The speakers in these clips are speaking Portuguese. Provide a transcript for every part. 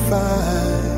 find.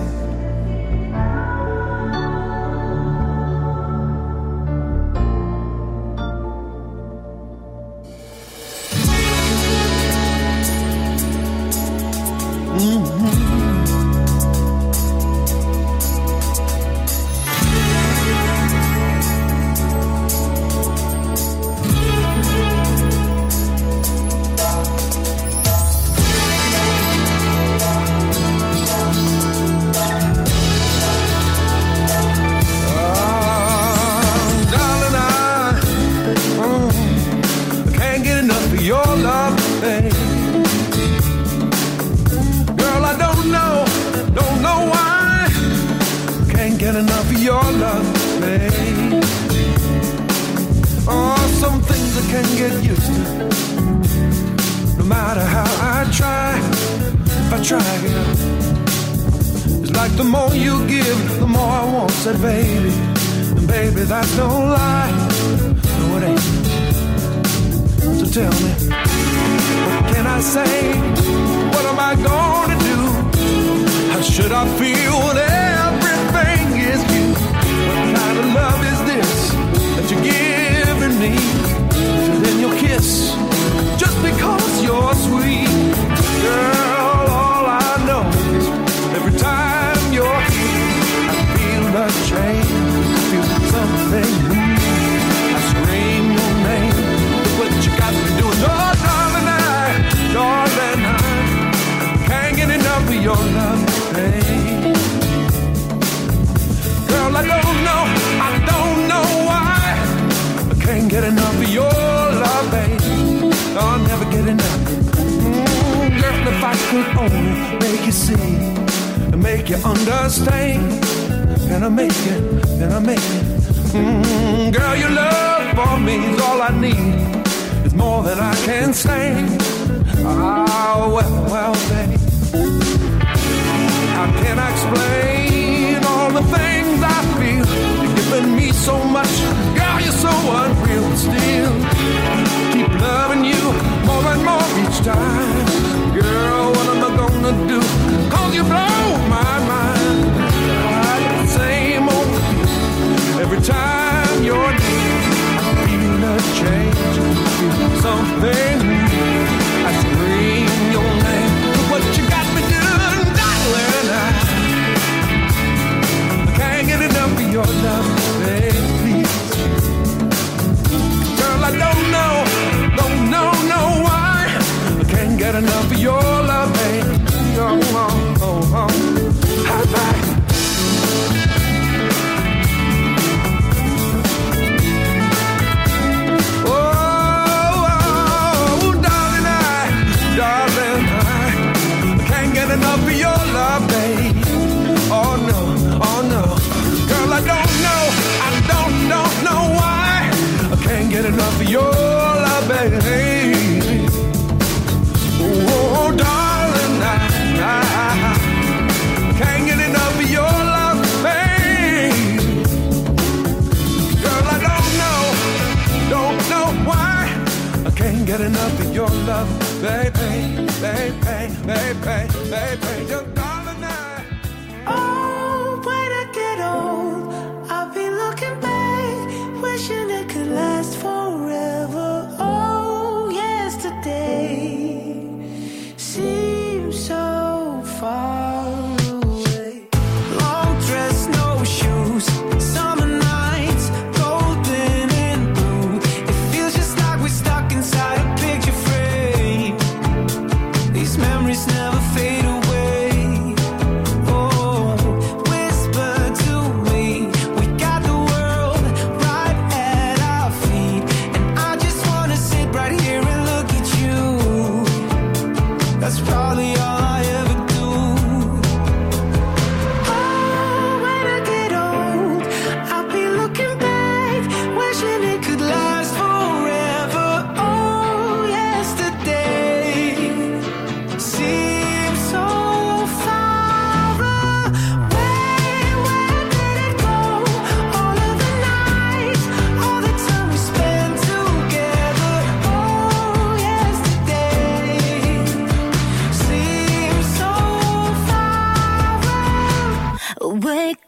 Never fade away.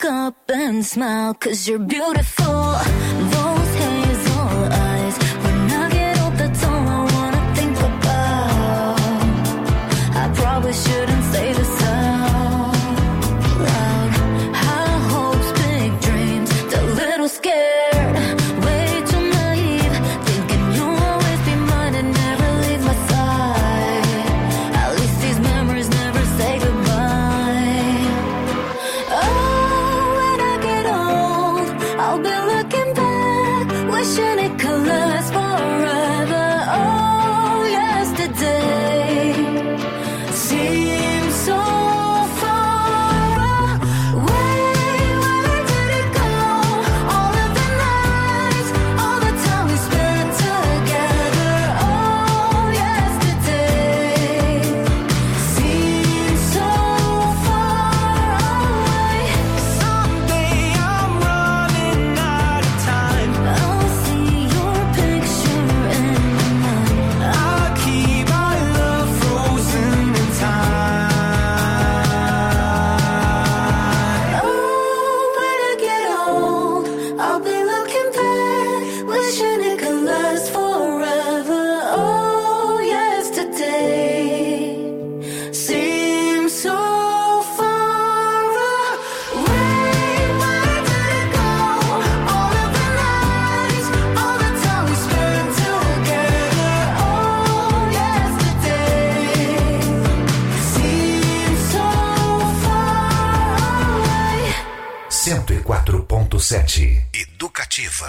look up and smile, 'cause you're beautiful. Those hazel eyes, when I get old, that's all I wanna think about. I probably shouldn't say this out loud. High hopes, big dreams, a little scared, way too naive, thinking you'll always be mine and never leave my side. At least these memories never say goodbye. Oh, when I get old, I'll be looking back, wishing it could last forever. Oh, yesterday seems so far away. Where did it go? All of the nights, all the time we spent together. Oh, yesterday seems so far away. Someday I'm running out of time. I'll see your picture in my mind. I'll keep our love frozen in time. Oh, when I get old, I'll be looking back, wishing it could last forever. Oh, yesterday seems so far away. Where did it go? All of the nights, all the time we spent together. Oh, yesterday seems so far away. 104.7 Educativa.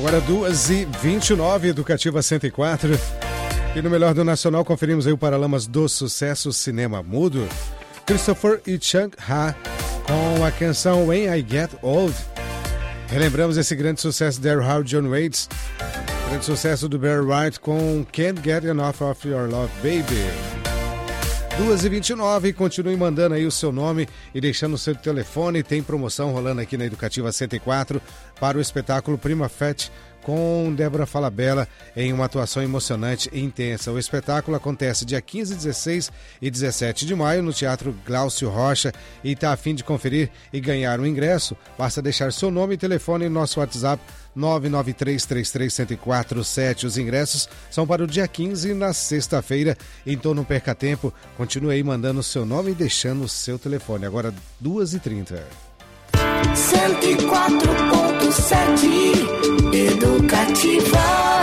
Agora 2h29, Educativa 104. E no melhor do Nacional conferimos aí o Paralamas do Sucesso Cinema Mudo. Christopher e Chung Ha com a canção When I Get Old. Relembramos esse grande sucesso de Daryl Howard John Waits. Grande sucesso do Barry White com Can't Get Enough of Your Love, Baby. 2h29, continue mandando aí o seu nome e deixando o seu telefone. Tem promoção rolando aqui na Educativa 104 para o espetáculo Prima Fete com Débora Falabella em uma atuação emocionante e intensa. O espetáculo acontece dia 15, 16 e 17 de maio no Teatro Glaucio Rocha e está a fim de conferir e ganhar um ingresso. Basta deixar seu nome e telefone no nosso WhatsApp 993331047. Os ingressos são para o dia 15, na sexta-feira, então não perca tempo. Continue aí mandando o seu nome e deixando o seu telefone. Agora 2h30. 104.7 Educativa.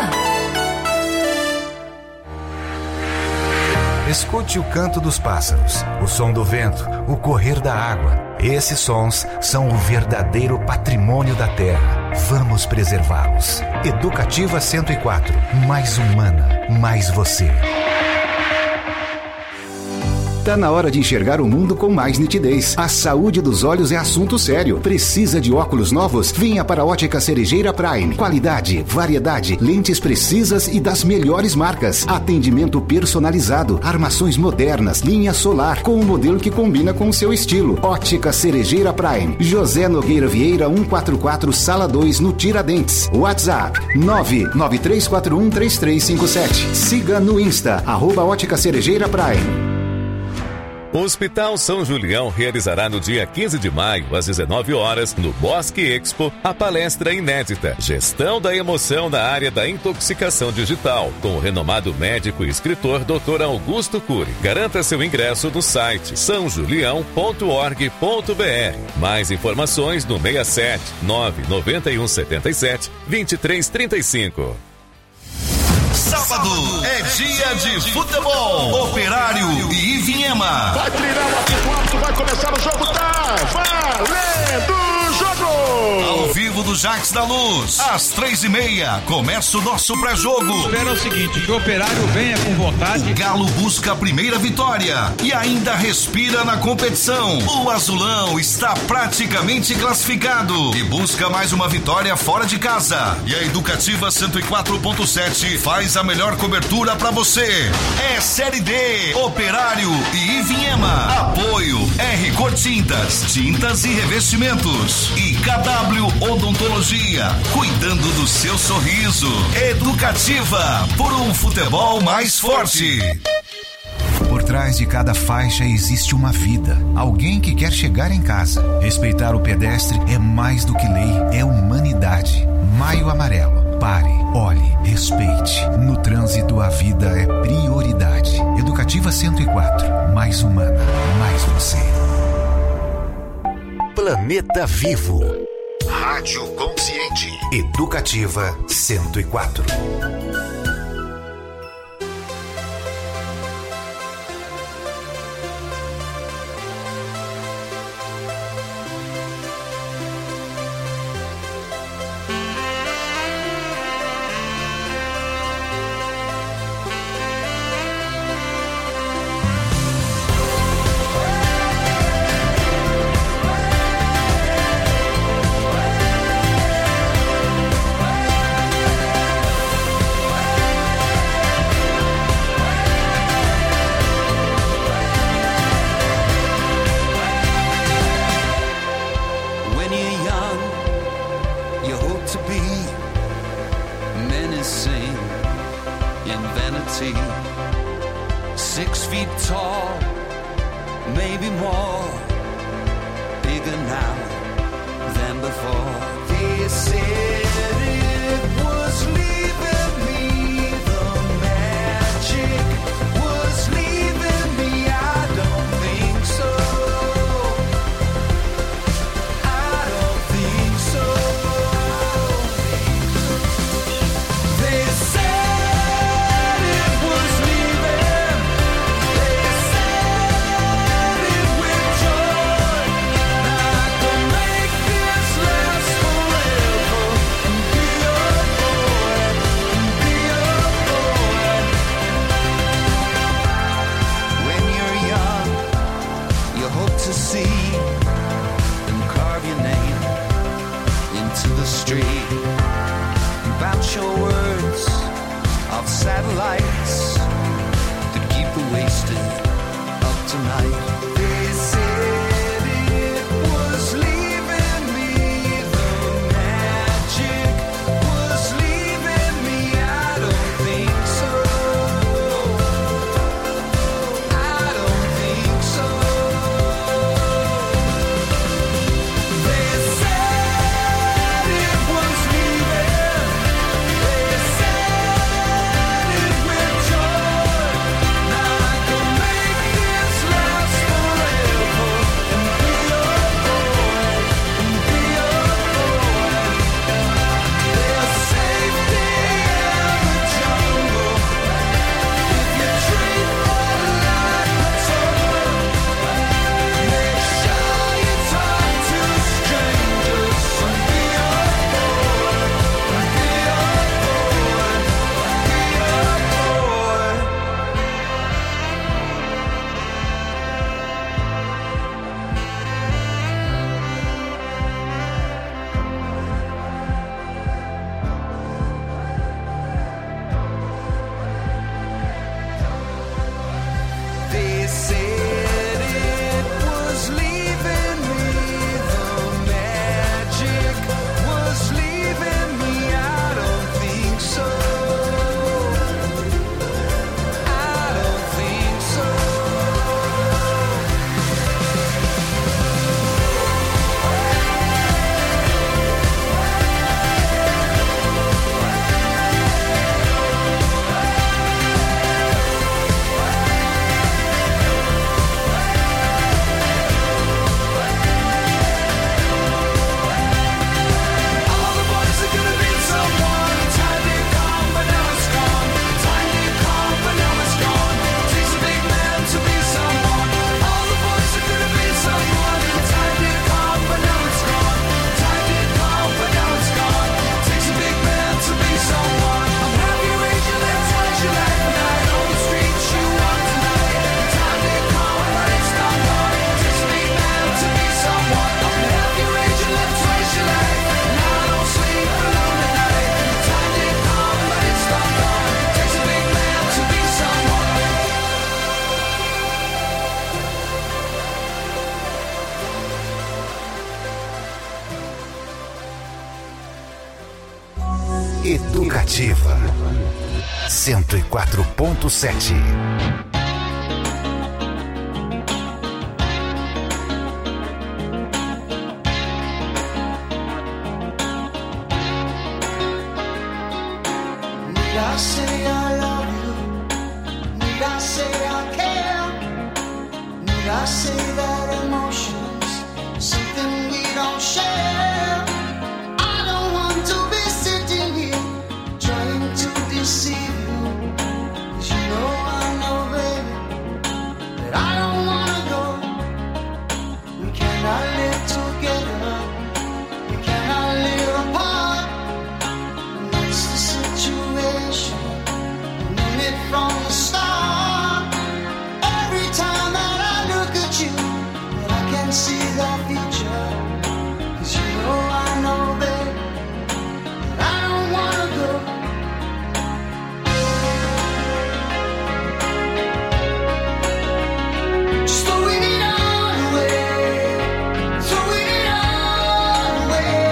Escute o canto dos pássaros, o som do vento, o correr da água. Esses sons são o verdadeiro patrimônio da terra. Vamos preservá-los. Educativa 104. Mais humana, mais você. Tá na hora de enxergar o mundo com mais nitidez. A saúde dos olhos é assunto sério. Precisa de óculos novos? Venha para a Ótica Cerejeira Prime. Qualidade, variedade, lentes precisas e das melhores marcas. Atendimento personalizado, armações modernas, linha solar, com um modelo que combina com o seu estilo. Ótica Cerejeira Prime. José Nogueira Vieira 144, Sala 2, no Tiradentes. WhatsApp 993413357. Siga no Insta, @Ótica Cerejeira Prime. O Hospital São Julião realizará no dia 15 de maio, às 19 horas, no Bosque Expo, a palestra inédita Gestão da Emoção na Área da Intoxicação Digital, com o renomado médico e escritor Dr. Augusto Cury. Garanta seu ingresso no site sãojulião.org.br. Mais informações no 67 99177 2335. Sábado é dia de futebol. Operário e Ivinhema. Vai tirar o apito alto, vai começar o jogo, tá valendo o jogo! Ao vivo do Jacques da Luz, às 3h30, começa o nosso pré-jogo. Espera o seguinte, que o Operário venha com vontade. O Galo busca a primeira vitória e ainda respira na competição. O Azulão está praticamente classificado e busca mais uma vitória fora de casa. E a Educativa 104.7 faz a melhor cobertura pra você. É Série D, Operário e Ivinhema. Apoio R Cor Tintas, tintas e revestimentos. E KW Odontologia, cuidando do seu sorriso. Educativa, por um futebol mais forte. Por trás de cada faixa existe uma vida. Alguém que quer chegar em casa. Respeitar o pedestre é mais do que lei, é humanidade. Maio Amarelo. Pare, olhe, respeite. No trânsito, a vida é prioridade. Educativa 104. Mais humana, mais você. Planeta Vivo. Rádio Consciente. Educativa 104. Educativa 104.7. Need I say I love you? Need I say I care? Need I say that emotions something we don't share? I don't want to be sitting here trying to deceive you, 'cause you know, baby, that I don't wanna go. We cannot live together, we cannot live apart. That's the situation, known it from the start. Every time that I look at you, well, I can see the future, 'cause you know, babe, that I don't wanna go. Just throwing it all away, throwing it all away.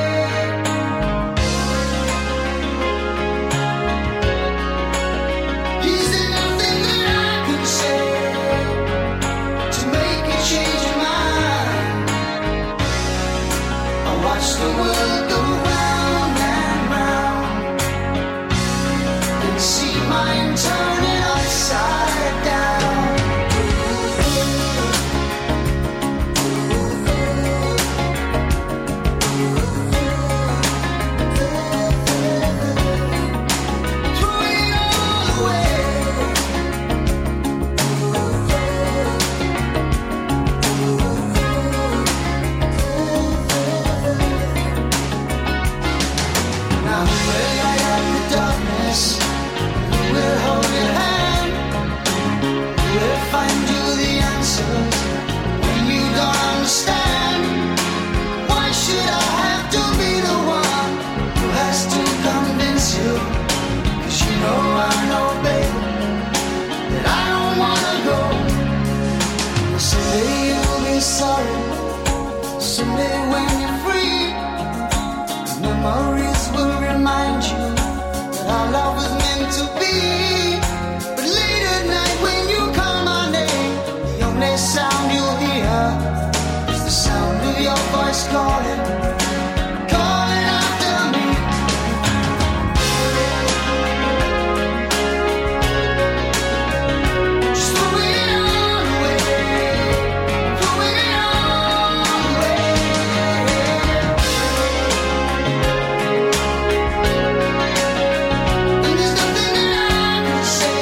Is there nothing that I can say to make you change your mind? I watch the world go round and round and see mine turning upside down. Throwing it all away. Now where I am in the darkness, who will hold your hand? Who will find you the answers when you don't understand? Why should I have to be the one who has to convince you? 'Cause you know, babe, that I don't wanna go. Someday you'll be sorry, someday when you're free, memories will remind you that our love was meant to be. But late at night when you call my name, the only sound you'll hear is the sound of your voice calling, calling after me. Just throwing it all away, throwing it all away. And there's nothing that I can say.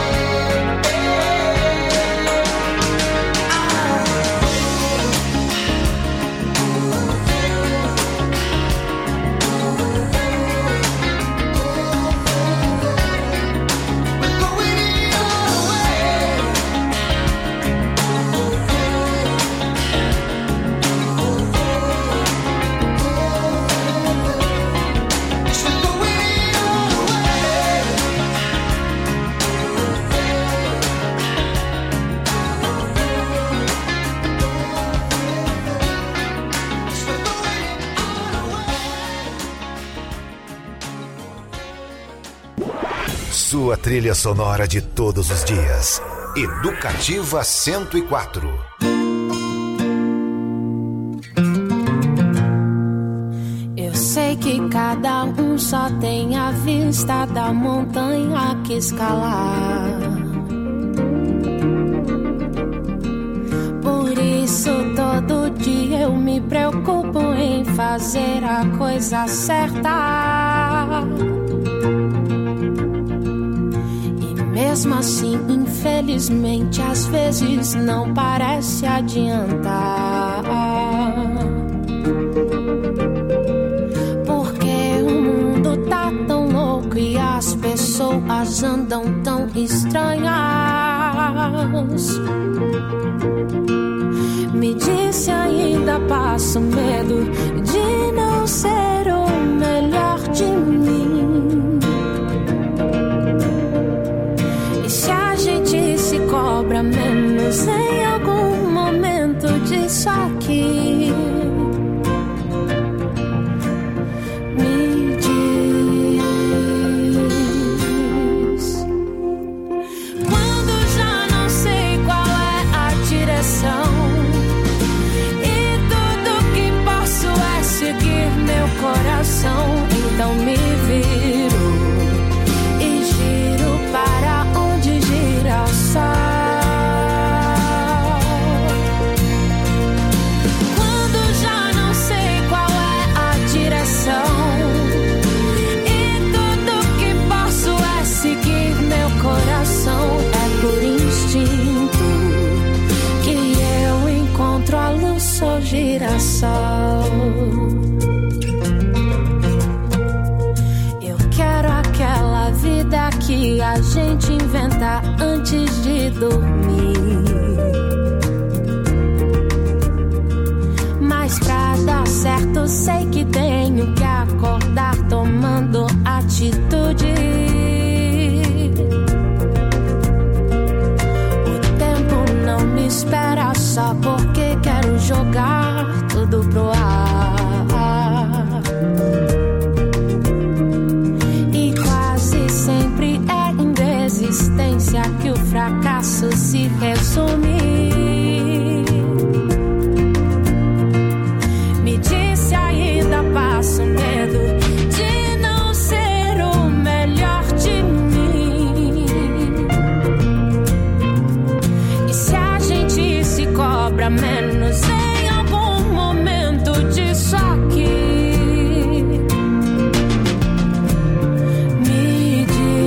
We're throwing it all away. Just we're throwing it all away. Just we're throwing it all away. Sua trilha sonora de todos os dias. Educativa 104. Eu sei que cada um só tem a vista da montanha que escalar. Por isso todo dia eu me preocupo em fazer a coisa certa. E mesmo assim, infelizmente, às vezes não parece adiantar. Porque o mundo tá tão louco e as pessoas andam tão estranhas. Me disse ainda passo medo de não ser o melhor de mim. E se a gente se cobra menos em algum momento disso aqui, me diz girassol. Eu quero aquela vida que a gente inventa antes de dormir. Mas pra dar certo sei que tenho que acordar tomando atitude. O tempo não me espera só porque quero jogar tudo pro ar. E quase sempre é em desistência que o fracasso se resume. Me disse ainda passo medo de não ser o melhor de mim. E se a gente se cobra menos em algum momento disso aqui, me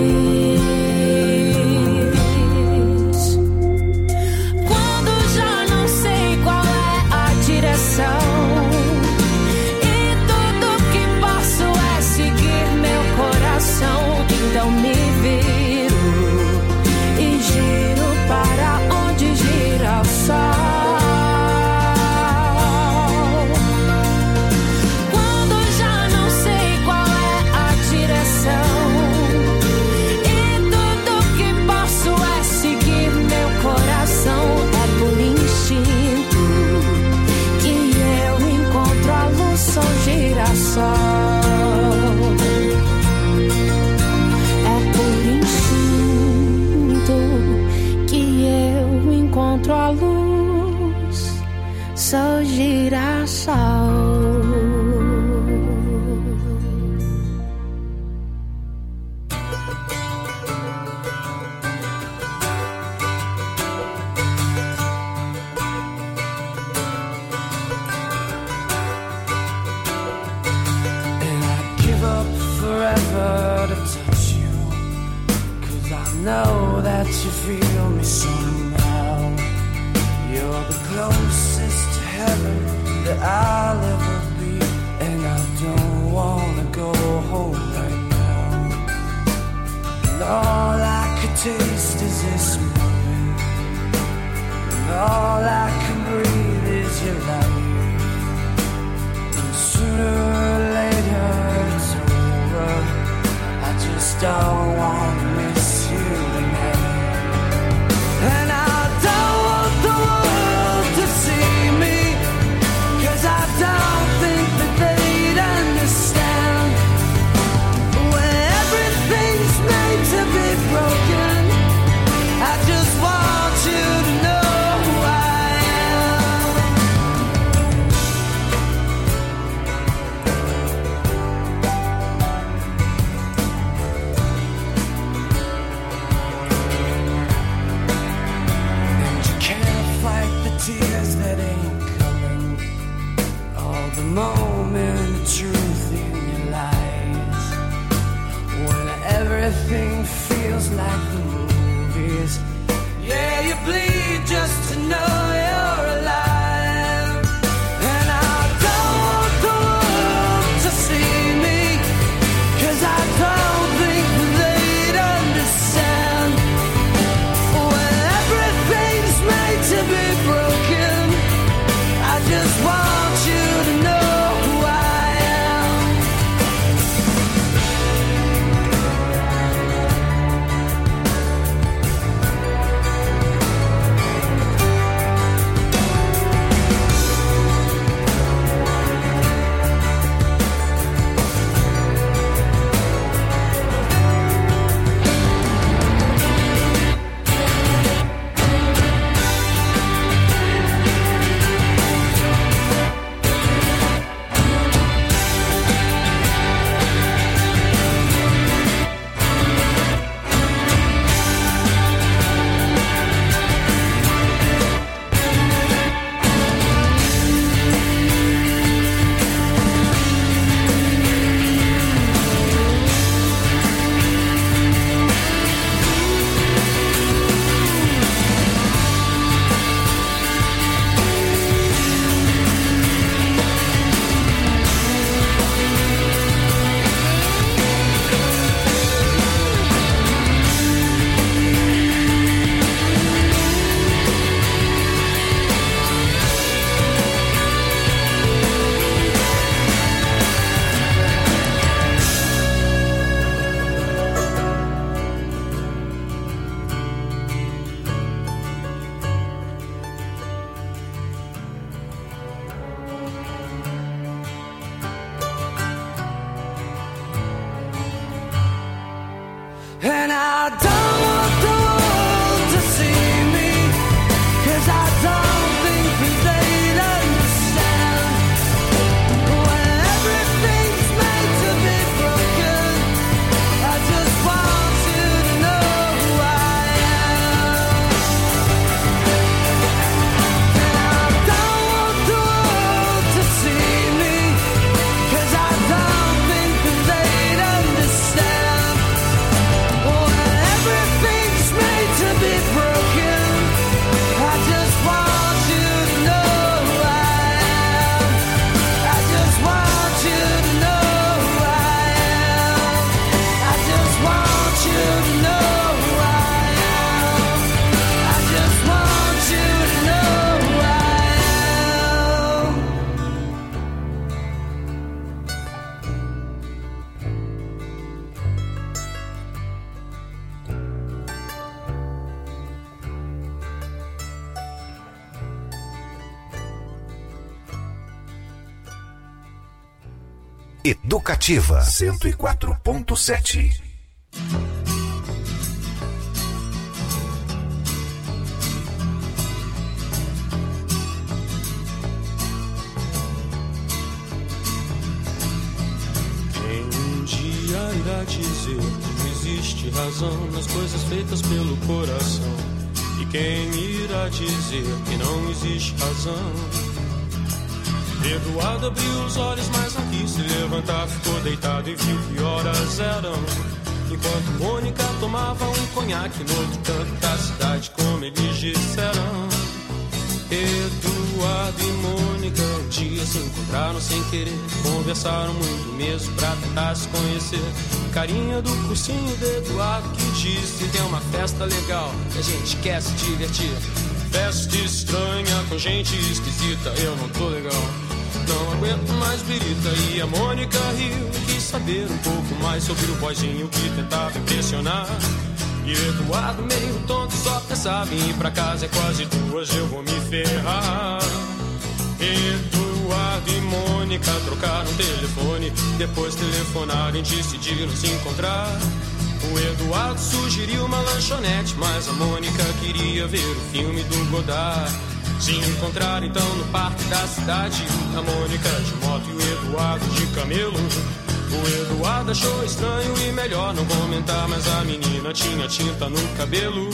diz. Quando já não sei qual é a direção e tudo que posso é seguir meu coração, então me viro e giro para onde gira o sol. Quando já não sei qual é a direção e tudo que posso é seguir meu coração, é por instinto que eu encontro a luz, sou girassol. É por instinto que eu encontro a luz, sou girassol. And I'd give up forever to touch you, 'cause I know that you feel me somehow. You're the closest to heaven that I'll ever be, and I don't wanna go home right now. And all I could taste is this moment, and all I can breathe is your light. And sooner or later it's over, I just don't wanna miss you tonight. And I don't want the world to see me, 'cause I don't think that they'd understand. When everything's made to be broken, I Educativa 104.7. Irá dizer que não existe razão nas coisas feitas pelo coração. E quem irá dizer que não existe razão? Eduardo abriu os olhos, mas não quis se levantar. Ficou deitado e viu que horas eram. Enquanto Mônica tomava um conhaque no outro canto da cidade, como eles disseram. Eduardo e Mônica um dia se encontraram sem querer. Conversaram muito mesmo pra tentar se conhecer. Carinha do cursinho do Eduardo que disse: tem uma festa legal e a gente quer se divertir. Festa estranha com gente esquisita, eu não tô legal, não aguento mais birita. E a Mônica riu e quis saber um pouco mais sobre o boyzinho que tentava impressionar. E Eduardo meio tonto só pensava em ir pra casa, é quase 2, eu vou me ferrar. Eduardo e Mônica trocaram telefone, depois telefonaram e decidiram se encontrar. O Eduardo sugeriu uma lanchonete, mas a Mônica queria ver o filme do Godard. Se encontraram então no parque da cidade, a Mônica de moto e o Eduardo de camelo. O Eduardo achou estranho e melhor não comentar, mas a menina tinha tinta no cabelo.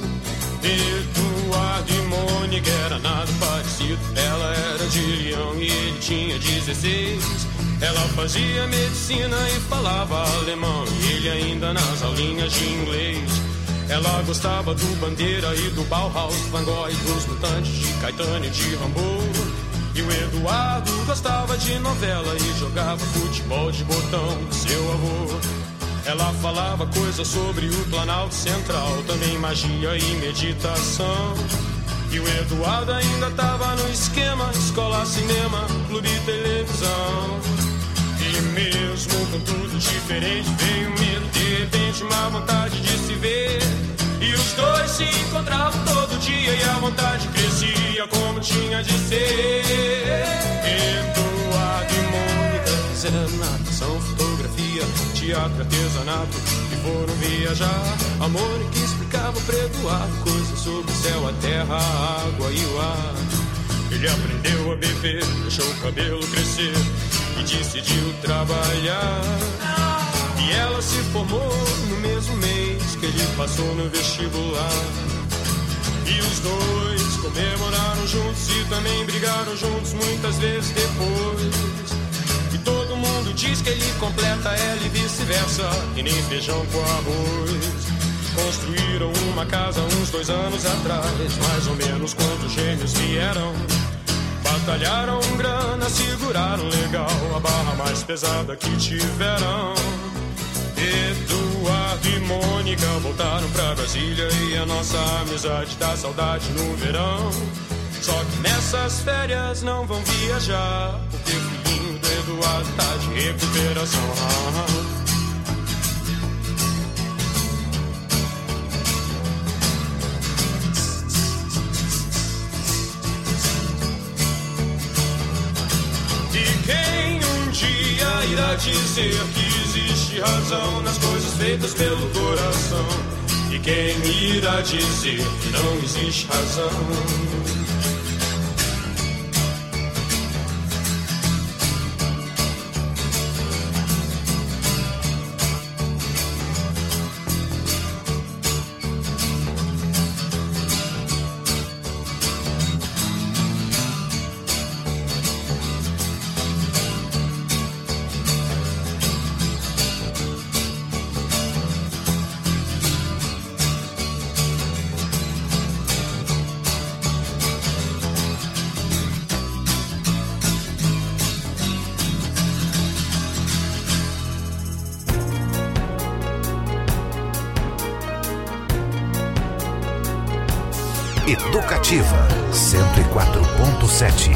Eduardo e Mônica era nada parecido. Ela era de Leão e ele tinha 16. Ela fazia medicina e falava alemão, e ele ainda nas aulinhas de inglês. Ela gostava do Bandeira e do Bauhaus, Van Gogh e dos Mutantes, de Caetano e de Rambo. E o Eduardo gostava de novela e jogava futebol de botão com seu avô. Ela falava coisas sobre o Planalto Central, também magia e meditação. E o Eduardo ainda tava no esquema: escola, cinema, clube e televisão. E mesmo com tudo diferente, veio medo, de repente uma vontade de se ver. E os dois se encontravam todo dia e a vontade crescia como tinha de ser. Eduardo e Mônica fizeram natação, fotografia, teatro, artesanato e foram viajar. A Mônica explicava para Eduardo coisas sobre o céu, a terra, a água e o ar. Ele aprendeu a beber, deixou o cabelo crescer e decidiu trabalhar. E ela se formou no mesmo mês que ele passou no vestibular. E os dois comemoraram juntos e também brigaram juntos muitas vezes depois. E todo mundo diz que ele completa ela e vice-versa, e nem feijão com arroz. Construíram uma casa uns 2 anos atrás, mais ou menos quando os gêmeos vieram. Batalharam grana, seguraram legal a barra mais pesada que tiveram. Eduardo e Mônica voltaram pra Brasília e a nossa amizade dá saudade no verão. Só que nessas férias não vão viajar, porque o filhinho do Eduardo tá de recuperação. E quem um dia irá dizer que existe razão nas coisas feitas pelo coração? E quem irá dizer que não existe razão? Educativa 104.7.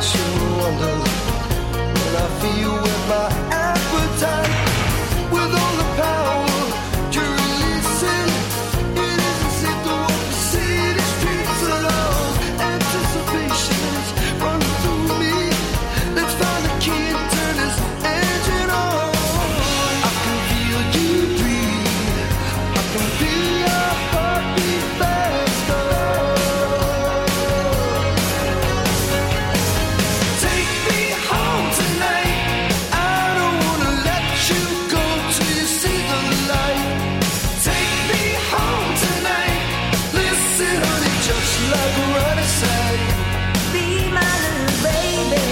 shouldn't wonder when I feel with my appetite, with all the power you're releasing. It isn't safe to walk the city streets alone. Anticipation's running through me. Let's find the key and turn this engine on. I can feel you breathe. I can feel your heartbeat faster. Take me home tonight. I don't wanna let you go till you see the light. Take me home tonight. Listen, honey, just like what I said. Be my little baby.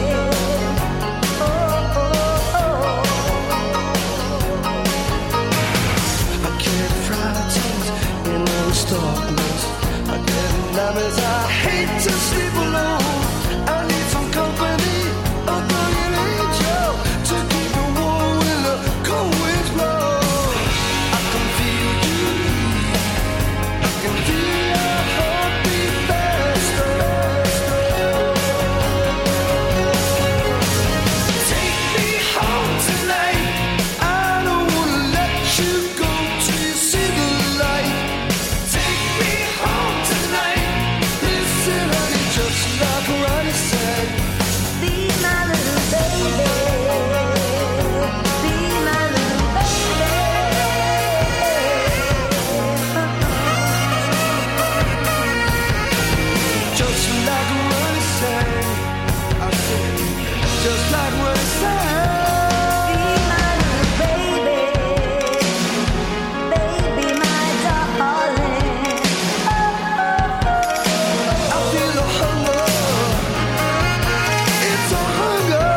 I can't fry tears in this darkness. I get nightmares. I hate to sleep alone. I need some company, a guardian angel to keep me warm when the cold winds blow. I can feel you. I can feel your heartbeat faster. Take me home tonight. I don't wanna let you go till you see the light. Take me home tonight. Listen, honey, just like Ronnie said. Be my little baby. Be my little baby. Just like Ronnie said. I said, just like Ronnie said. Be my little baby. Baby, my darling. I feel the hunger. It's a hunger.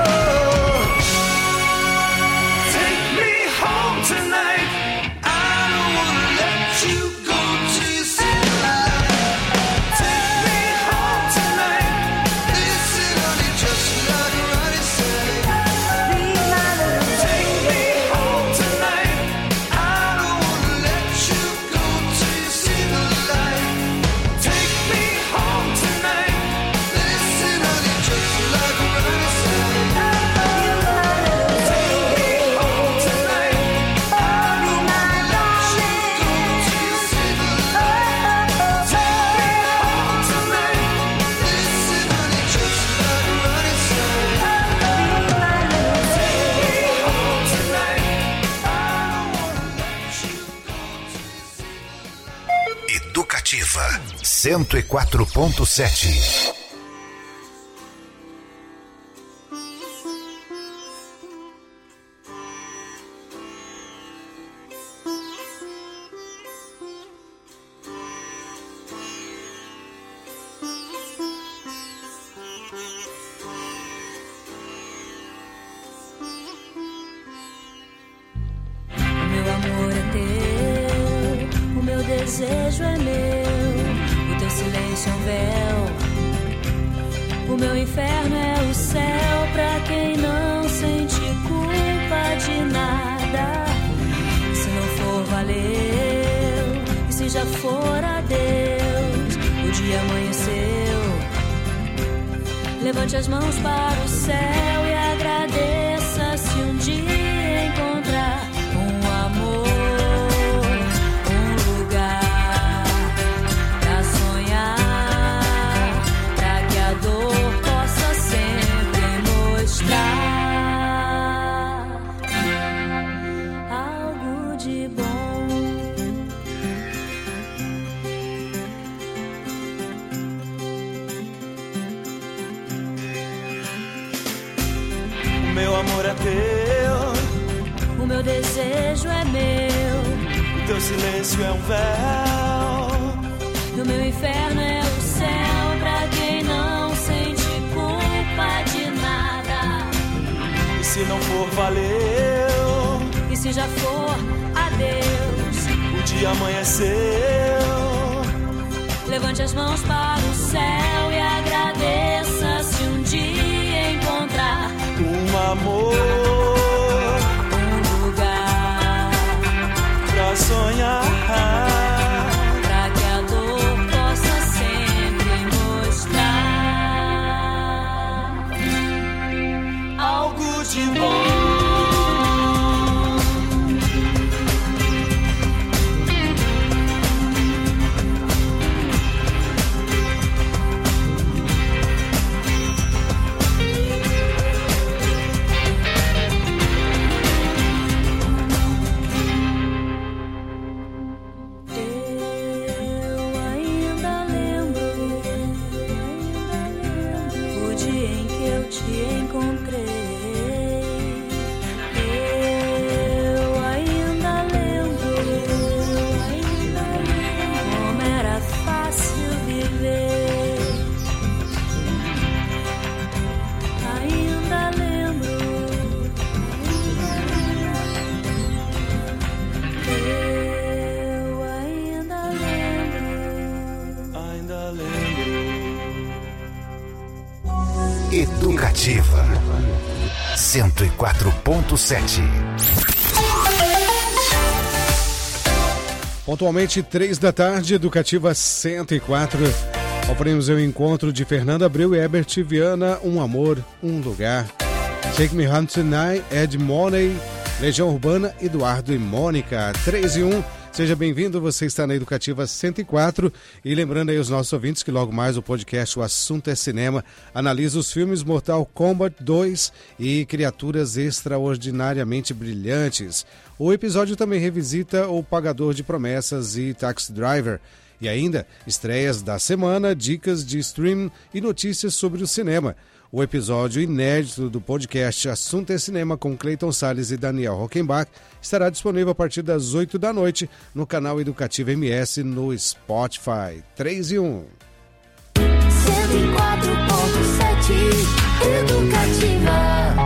Take me home tonight. I don't wanna let you go till you see the light. Take me home tonight. Listen, honey, just like Ronnie said. Be my little Take me home tonight. I don't wanna let you go till you see the light. Take me home tonight. Listen, honey, just like Ronnie said. Take me home tonight. I don't wanna let you go till you see the light. Take me home tonight. Listen, honey, just like Ronnie said. Take me home tonight. I don't wanna let you go till you see the light. Educativa 104.7. O meu amor é teu, o meu desejo é meu, o teu silêncio é um véu, o meu inferno é o céu pra quem não sente culpa de nada. E se não for, valeu, e se já for, adeus. O dia amanheceu, levante as mãos para o céu e agradeça se um dia encontrar um amor, um lugar pra sonhar, pra que a dor possa sempre mostrar algo de bom. O meu amor é teu, O meu desejo é meu, o teu silêncio é um véu. o meu inferno é o céu pra quem não sente culpa de nada. E se não for, valeu, E se já for, adeus. o dia amanheceu. Levante as mãos para o céu e agradeça se um dia encontrar um amor, um lugar pra sonhar, pra que a dor possa sempre mostrar Educativa 104.7. Pontualmente 3 da tarde, Educativa 104. Oferecemos o encontro de Fernanda Abreu e Herbert Viana, Um Amor, Um Lugar. Take Me Home Tonight, Ed Money, Legião Urbana, Eduardo e Mônica. 3 e 1. Seja bem-vindo, você está na Educativa 104. E lembrando aí os nossos ouvintes que logo mais o podcast O Assunto é Cinema analisa os filmes Mortal Kombat 2 e Criaturas Extraordinariamente Brilhantes. O episódio também revisita O Pagador de Promessas e Taxi Driver. E ainda, estreias da semana, dicas de streaming e notícias sobre o cinema. O episódio inédito do podcast Assunto é Cinema com Cleiton Salles e Daniel Rockenbach estará disponível a partir das 8 da noite no canal Educativa MS no Spotify. 3 e 1. 104.7 Educativa.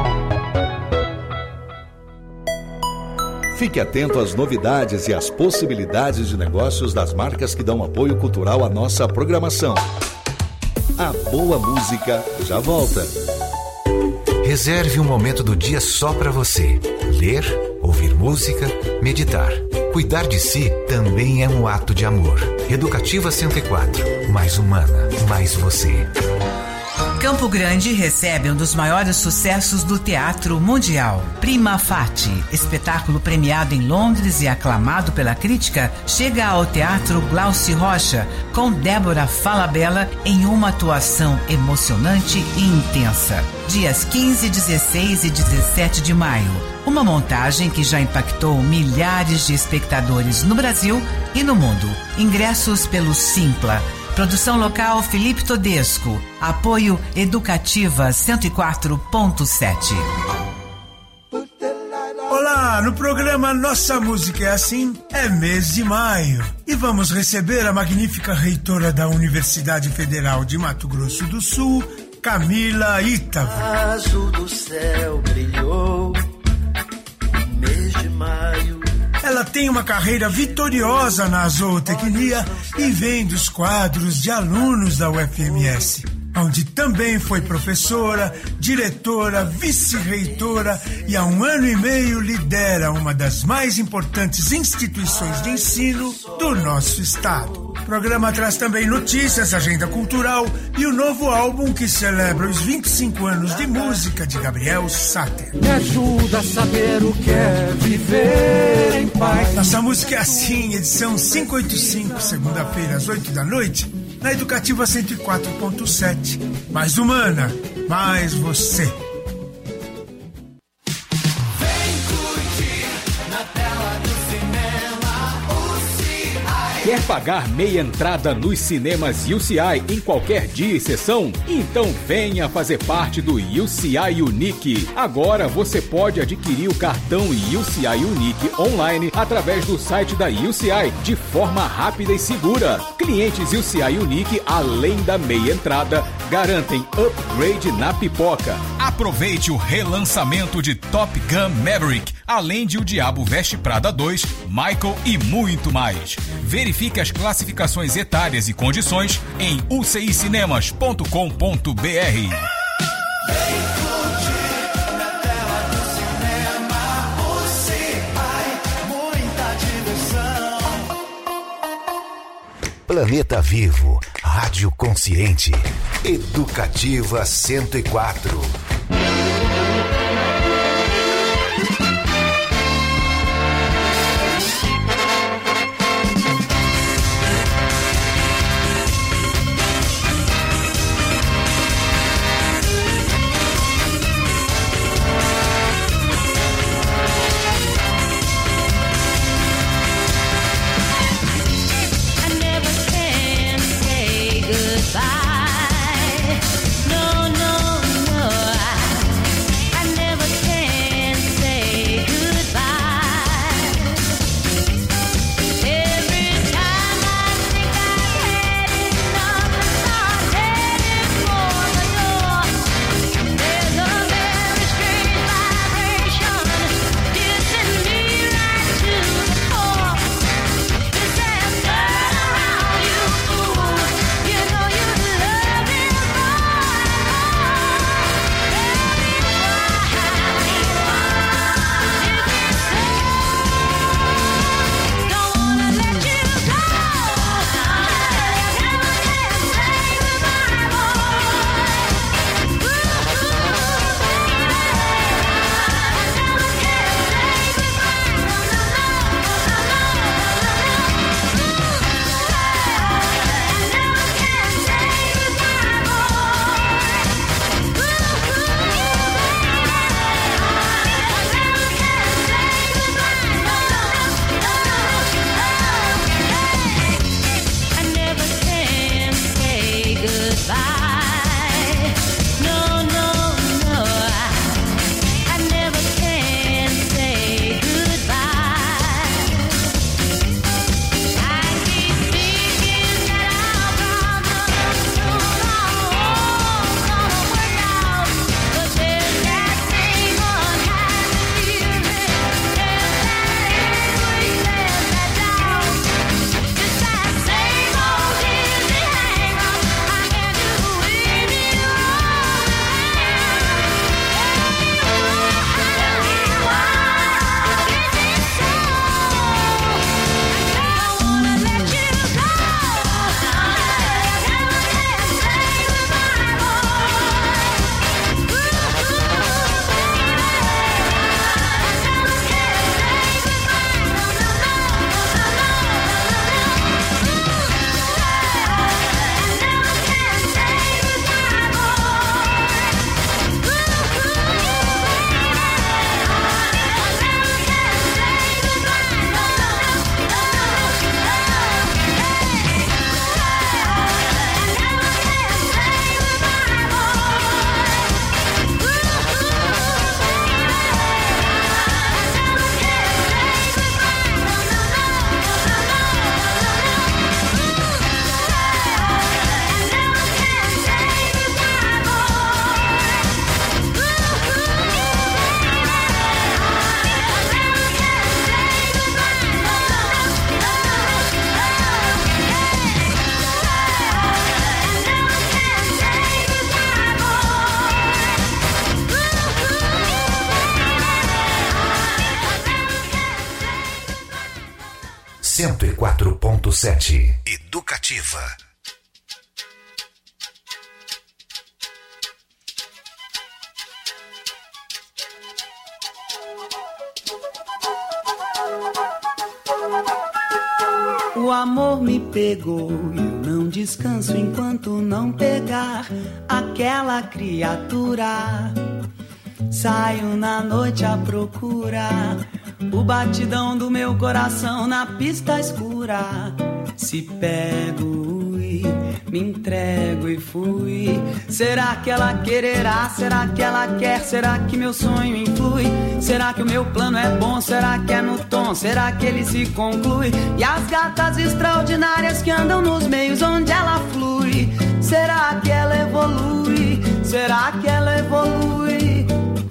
Fique atento às novidades e às possibilidades de negócios das marcas que dão apoio cultural à nossa programação. A boa música já volta. Reserve um momento do dia só para você. Ler, ouvir música, meditar. Cuidar de si também é um ato de amor. Educativa 104. Mais humana, mais você. Campo Grande recebe um dos maiores sucessos do teatro mundial. Prima Facie, espetáculo premiado em Londres e aclamado pela crítica, chega ao Teatro Glauci Rocha com Débora Falabella em uma atuação emocionante e intensa. Dias 15, 16 e 17 de maio. Uma montagem que já impactou milhares de espectadores no Brasil e no mundo. Ingressos pelo Simpla. Produção local Felipe Todesco. Apoio Educativa 104.7. Olá, no programa Nossa Música é Assim, é mês de maio. E vamos receber a magnífica reitora da Universidade Federal de Mato Grosso do Sul, Camila Ítalo. Azul do céu brilhou, mês de maio. Ela tem uma carreira vitoriosa na zootecnia e vem dos quadros de alunos da UFMS, onde também foi professora, diretora, vice-reitora e há 1 ano e meio lidera uma das mais importantes instituições de ensino do nosso estado. O programa traz também notícias, agenda cultural e o novo álbum que celebra os 25 anos de música de Gabriel Sater. Me ajuda a saber o que é viver em paz. Nossa Música é Assim, edição 585, segunda-feira às 8 da noite, na Educativa 104.7. Mais humana, mais você. Quer pagar meia entrada nos cinemas UCI em qualquer dia e sessão? Então venha fazer parte do UCI Unique. Agora você pode adquirir o cartão UCI Unique online através do site da UCI de forma rápida e segura. Clientes UCI Unique, além da meia entrada, garantem upgrade na pipoca. Aproveite o relançamento de Top Gun Maverick, além de O Diabo Veste Prada 2, Michael e muito mais. Verifique as classificações etárias e condições em ucicinemas.com.br. Planeta Vivo, Rádio Consciente, Educativa 104. Goodbye. No, no, no. 104.7 Educativa. O amor me pegou e eu não descanso enquanto não pegar aquela criatura. Saio na noite à procura, o batidão do meu coração na pista escura. Se pego e me entrego e fui. Será que ela quererá? Será que ela quer? Será que meu sonho influi? Será que o meu plano é bom? Será que é no tom? Será que ele se conclui? E as gatas extraordinárias que andam nos meios onde ela flui, será que ela evolui? Será que ela evolui?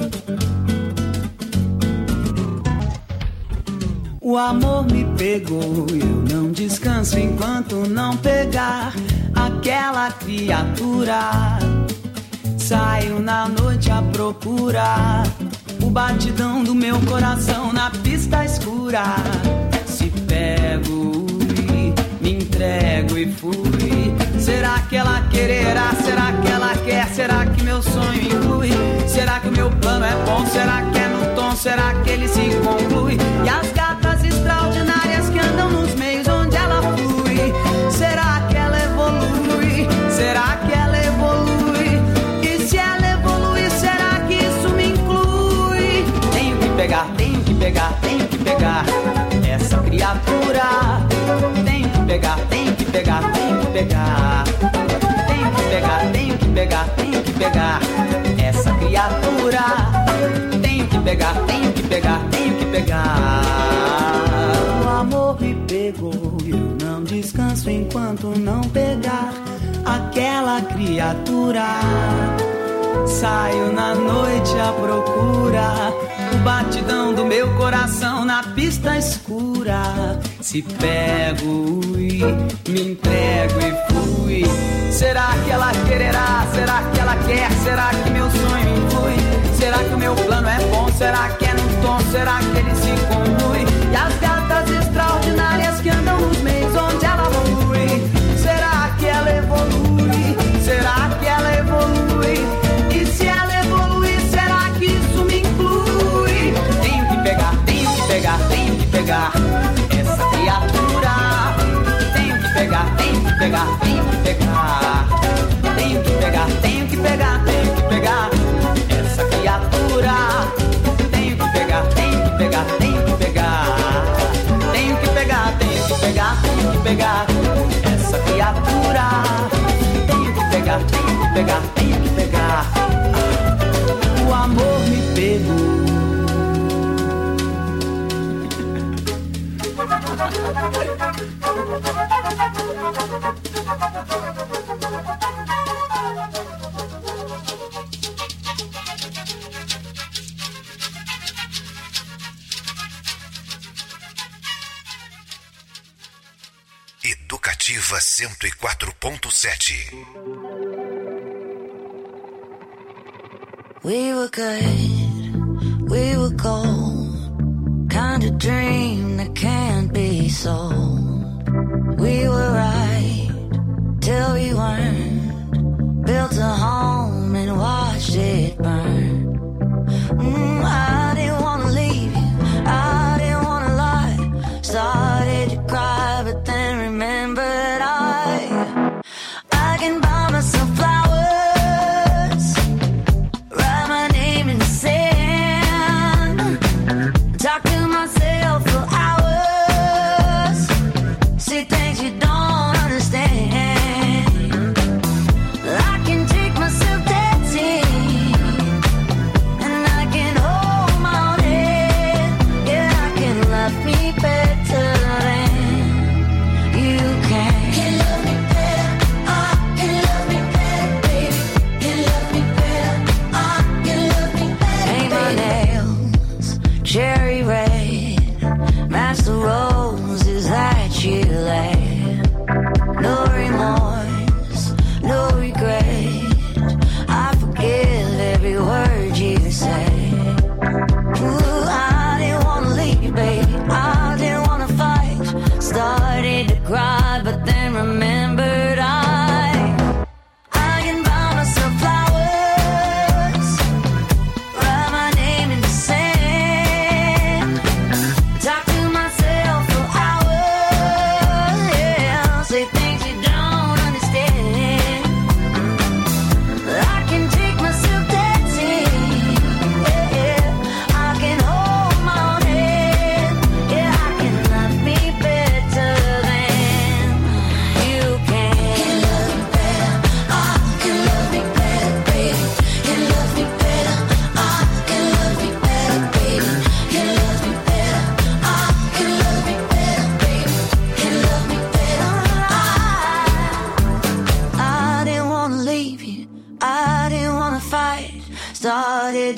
O amor me pegou e eu não descanso enquanto não pegar aquela criatura. Saio na noite à procura, o batidão do meu coração na pista escura. Se pego e me entrego e fui. Será que ela quererá? Será que ela quer? Será que meu sonho inclui? Será que o meu plano é bom? Será que é no tom? Será que ele se conclui? E as gatas extraordinárias que andam nos meios onde ela flui, será que ela evolui? Será que ela evolui? E se ela evolui, será que isso me inclui? Tenho que pegar, tenho que pegar, tenho que pegar essa criatura. Tenho que pegar, tenho que pegar, tenho que pegar. Tenho que pegar, tenho que pegar, tenho que pegar essa criatura. Tenho que pegar, tenho que pegar, tenho que pegar. O amor me pegou e eu não descanso enquanto não pegar aquela criatura. Saio na noite à procura, o batidão do meu coração na pista escura. Se pego e me entrego e fui. Será que ela quererá? Será que ela quer? Será que meu sonho influi? Será que o meu plano é bom? Será que é no tom? Será que ele se conclui? E as gatas extraordinárias que andam nos meios onde ela flui, será que ela evolui? Será que ela evolui? E se ela evoluir, será que isso me inclui? Tenho que pegar, tenho que pegar, tenho que pegar essa criatura. Tenho que pegar, tenho que pegar, tenho que pegar. Tenho que pegar, tenho que pegar, tenho que pegar essa criatura. Tenho que pegar, tenho que pegar, tenho que pegar. Tenho que pegar, tenho que pegar, tenho que pegar essa criatura. Tenho que pegar, tenho que pegar, tenho que pegar. O amor me pegou. Educativa 104.7. We were good, we were gold, kind of dream that can't be sold. We were right till we weren't, built a home and watched it burn. I didn't wanna leave you, I didn't wanna lie. Started to cry, but then remembered I can buy myself flowers, write my name in the sand, talk to myself for hours, say things you don't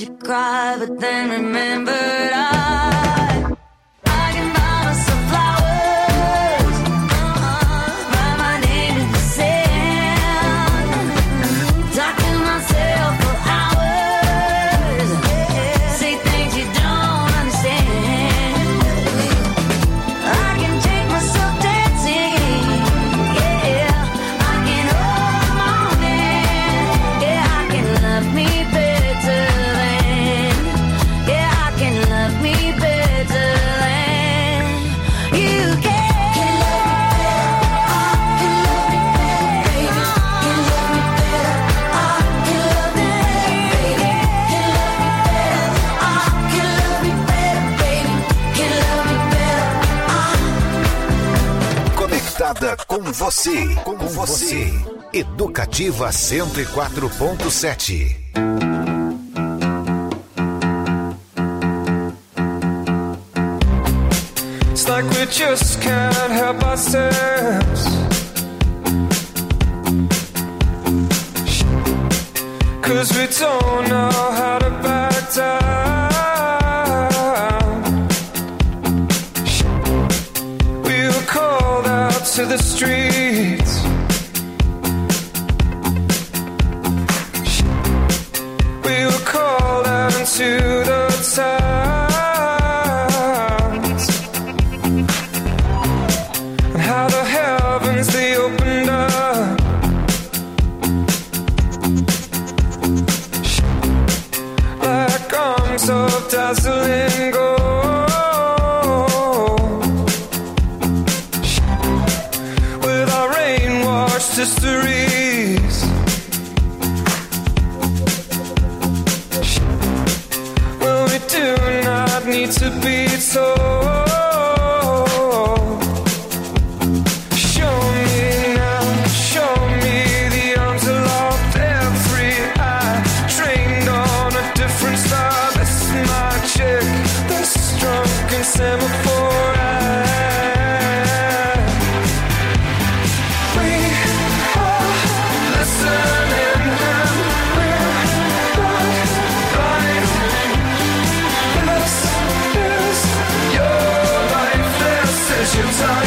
to cry, but then remembered I can buy myself flowers, write my name in the sand, talk to myself for hours, say things you don't understand. I can take myself dancing, yeah, I can hold my own hand, yeah, I can love me better than, yeah, I can love me better than you can. Conectada com você, Educativa 104.7. It's like we just can't help ourselves. 'Cause we don't know how to back down. We were called out to the streets. We were called out into the towns. And how the heavens they opened up. Like arms of dazzling gold. With our rain-washed histories. Well, we do not need to be told. Show me now, show me the arms aloft, every eye trained on a different star. This is my chick, this drunken semaphore eye. We are listening and we're blind. This is your life, this is your time.